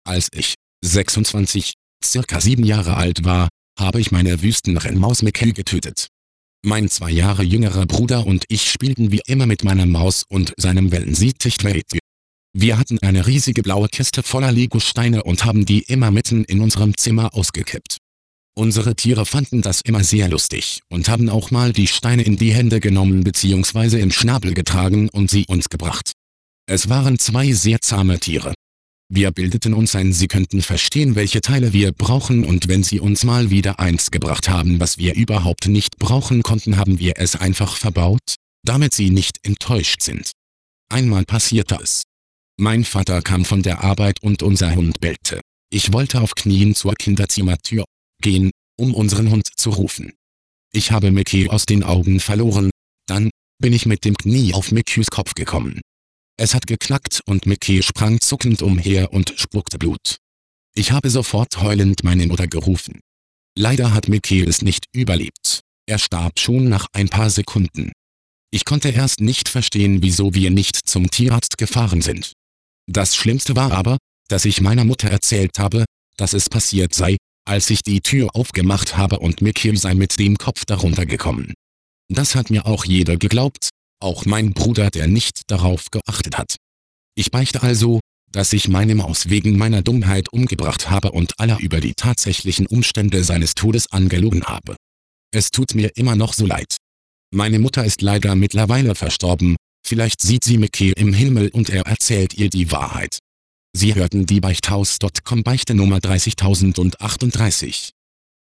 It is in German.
Als ich 26, circa 7 Jahre alt war, habe ich meine Wüstenrennmaus Mickey getötet. Mein 2 Jahre jüngerer Bruder und ich spielten wie immer mit meiner Maus und seinem Wellensittich. Wir hatten eine riesige blaue Kiste voller Legosteine und haben die immer mitten in unserem Zimmer ausgekippt. Unsere Tiere fanden das immer sehr lustig und haben auch mal die Steine in die Hände genommen bzw. im Schnabel getragen und sie uns gebracht. Es waren 2 sehr zahme Tiere. Wir bildeten uns ein, sie könnten verstehen, welche Teile wir brauchen, und wenn sie uns mal wieder eins gebracht haben, was wir überhaupt nicht brauchen konnten, haben wir es einfach verbaut, damit sie nicht enttäuscht sind. Einmal passierte es. Mein Vater kam von der Arbeit und unser Hund bellte. Ich wollte auf Knien zur Kinderzimmertür gehen, um unseren Hund zu rufen. Ich habe Mickey aus den Augen verloren, dann bin ich mit dem Knie auf Mickeys Kopf gekommen. Es hat geknackt und Mickey sprang zuckend umher und spuckte Blut. Ich habe sofort heulend meine Mutter gerufen. Leider hat Mickey es nicht überlebt. Er starb schon nach ein paar Sekunden. Ich konnte erst nicht verstehen, wieso wir nicht zum Tierarzt gefahren sind. Das Schlimmste war aber, dass ich meiner Mutter erzählt habe, dass es passiert sei, als ich die Tür aufgemacht habe und Mickey sei mit dem Kopf darunter gekommen. Das hat mir auch jeder geglaubt, auch mein Bruder, der nicht darauf geachtet hat. Ich beichte also, dass ich meine Maus wegen meiner Dummheit umgebracht habe und alle über die tatsächlichen Umstände seines Todes angelogen habe. Es tut mir immer noch so leid. Meine Mutter ist leider mittlerweile verstorben, vielleicht sieht sie Mickey im Himmel und er erzählt ihr die Wahrheit. Sie hörten die Beichthaus.com Beichte Nummer 30038.